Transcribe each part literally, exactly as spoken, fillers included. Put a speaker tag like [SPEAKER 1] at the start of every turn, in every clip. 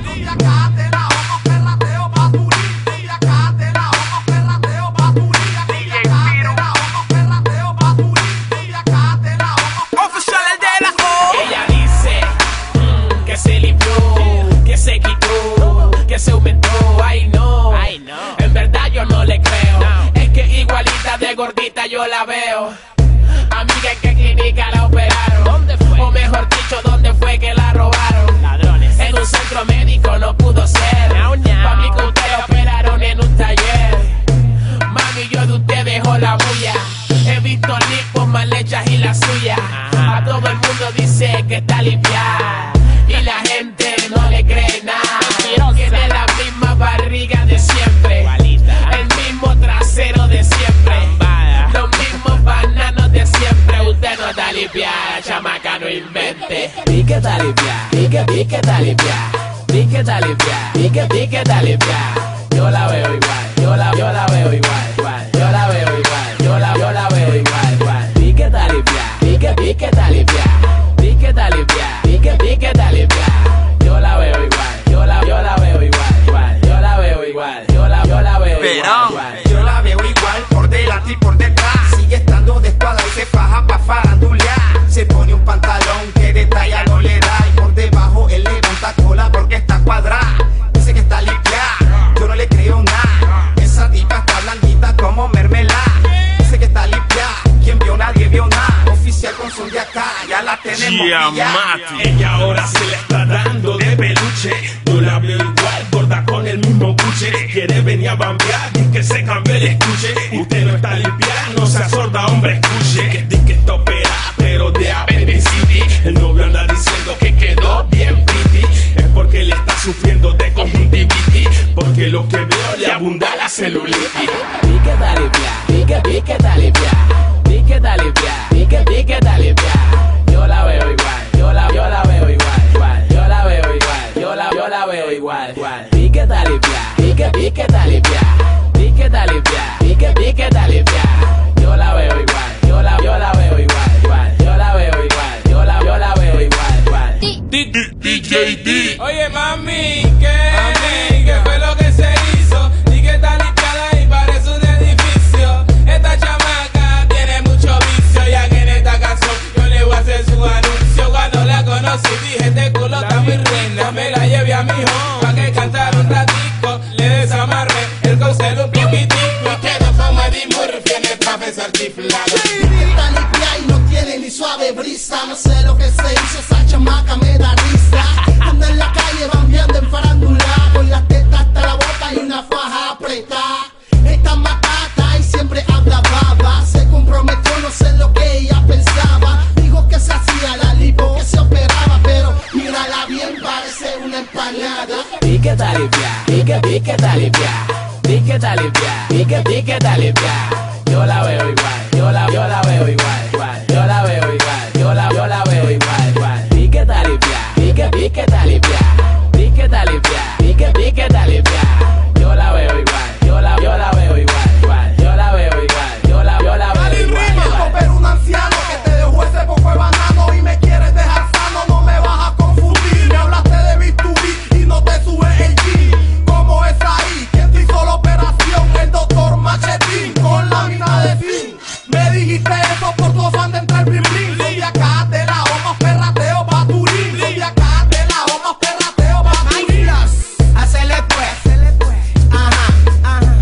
[SPEAKER 1] Y acá te la vamos perrateo paturí. Y acá te la vamos perrateo paturí. Y acá te la vamos perrateo paturí. Y acá te la vamos. Oficial el de la O.
[SPEAKER 2] Ella dice mm, que se limpió, que se quitó, que se aumentó. Ay no, ay no. En verdad yo no le creo. No. Es que igualita de gordita yo la veo. Amiga, ¿en qué clínica la operaron? ¿Dónde fue? O mejor dicho, ¿dónde fue que la robaron? Ladrones. En un centro médico no pudo ser. No, no. Pa' mí que usted la operaron en un taller. Mami, yo de usted dejo la bulla. He visto lipos mal hechas y la suya. Ajá. A todo el mundo dice que está limpiada y la gente no le cree nada. Tiene la misma barriga de siempre, igualita. El mismo trasero de siempre, Bambada. Los mismos bananos de siempre. Usted no está limpiada, chamaca, no invente. Di que está limpiada, di que, di que está limpiada, di que está limpiada, di que, di que está limpiada. Yo la veo igual, yo la, yo la veo igual, igual. Yo la veo igual, yo la, yo la veo igual, igual. Di que está limpiada, di que, di que está limpiada, di que está limpiada, di que, di que está limpiada. Yo la veo igual, yo la, yo la veo igual, igual. Yo la veo igual, yo la, yo la veo igual, igual.
[SPEAKER 1] Yo la veo igual por delante y por detrás. Sigue estando de espada y se faja pa' farandulear. Se pone un pantalón que de talla no le da. Y por debajo él levanta cola porque está cuadrada. Dice que está limpiada, yo no le creo nada. Esa tipa está blandita como mermelada. Dice que está limpiada, quien vio nadie vio nada. Oficial con son de acá, ya la tenemos pillada.
[SPEAKER 3] Ella ahora se le está dando de peluche. Yo la veo igual, gorda con el mismo buche. Quiere venir a bambear y que se cambie el escuche. Usted no está limpiada, no sea sorda, hombre, escuche. Que di que está operada, pero de apendicitis. El novio anda diciendo que quedó bien pretty. Es porque le está sufriendo de conjuntivitis. Porque lo que veo le abunda la celulitis.
[SPEAKER 2] Di que está limpiada, di que, di que está limpiada, di que está limpiada, di que, di que está limpiada. Yo la veo igual, yo la, yo la veo igual, igual. Yo la veo igual, yo la, yo la veo igual, igual. Di que está limpiada, di que, di que está limpiada, di que está limpiada, di que, di que está limpiada. Yo la veo igual, yo la, yo la veo igual, igual. Yo la veo igual, yo la, yo la veo igual, igual.
[SPEAKER 3] D J D.
[SPEAKER 4] Oye, mami, ¿qué? Mami, ¿qué fue lo que se hizo? Di que está limpiada y parece un edificio. Esta chamaca tiene mucho vicio, ya que en esta canción yo le voy a hacer su anuncio. Cuando la conocí dije, este culo está muy reina. Me la llevé a mi home pa' que cantara un ratico. Le desamarré el cosel un poquitico. Quedó como Eddie Murphy en el profesor chiflado.
[SPEAKER 1] Está limpia y no tiene ni suave brisa. No sé lo que se hizo, esa chamaca me da risa. Anda en la calle bambeando en farándula, con las tetas hasta la bota y una faja apretada. Está matata y siempre habla baba. Se comprometió, no sé lo que ella pensaba. Dijo que se hacía la lipo, que se operaba, pero mírala bien, parece una empanada.
[SPEAKER 2] Di que está limpiada, di que, di que está limpiada, di que está limpiada, di que, di que está limpiada. Yo la veo igual, yo la, yo la veo igual, igual. Yo la veo igual, yo la, yo la veo igual, igual. Di que está limpiada, di que, di que está limpiada, di que está limpiada, di que, di que está limpiada. Yo la veo igual, yo la, yo la veo igual, igual. Yo la veo igual, yo la, yo la veo igual, igual.
[SPEAKER 1] Pero un anciano que te dejó ese poco de banano y me quieres dejar sano, no me vas a confundir. Me hablaste de B dos B y no te subes el G. ¿Cómo es ahí? ¿Quién te hizo la operación? El doctor Machetín con la mina de fin. Me dijiste eso por tu afán de entrar bling bling. Soy de acá, de la vamos perrateo paturín. Soy de acá, de la vamos perrateo paturín.
[SPEAKER 4] Hacele pues, ajá, ajá.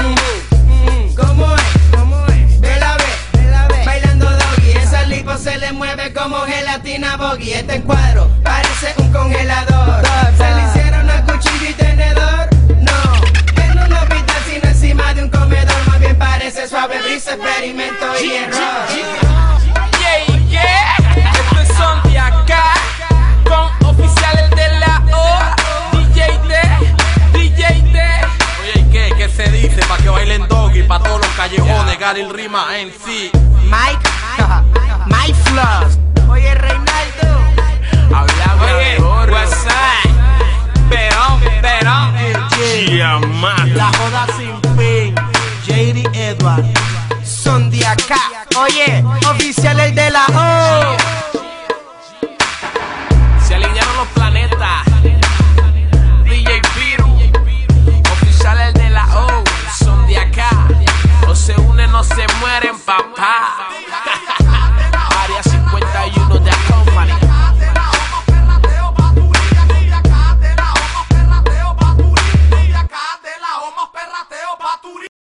[SPEAKER 4] ¿Cómo es? ¿Cómo es? Vela ve, vela ve, bailando doggy. Esa lipo se le mueve como gelatina boggy. Este encuadro parece un congelador. ¿Se le hicieron a cuchillo y tenedor? No, en un hospital sino encima de un comedor. Más bien parece suave brisa, experimento y error.
[SPEAKER 5] Yeah, yeah. Estos son de acá, con oficial el de la O. D J D, D J D.
[SPEAKER 6] Oye, ¿y qué? ¿Qué se dice? Pa' que bailen doggy, pa' todos los callejones, Gary Rima en sí.
[SPEAKER 4] Mike, Mike Floss.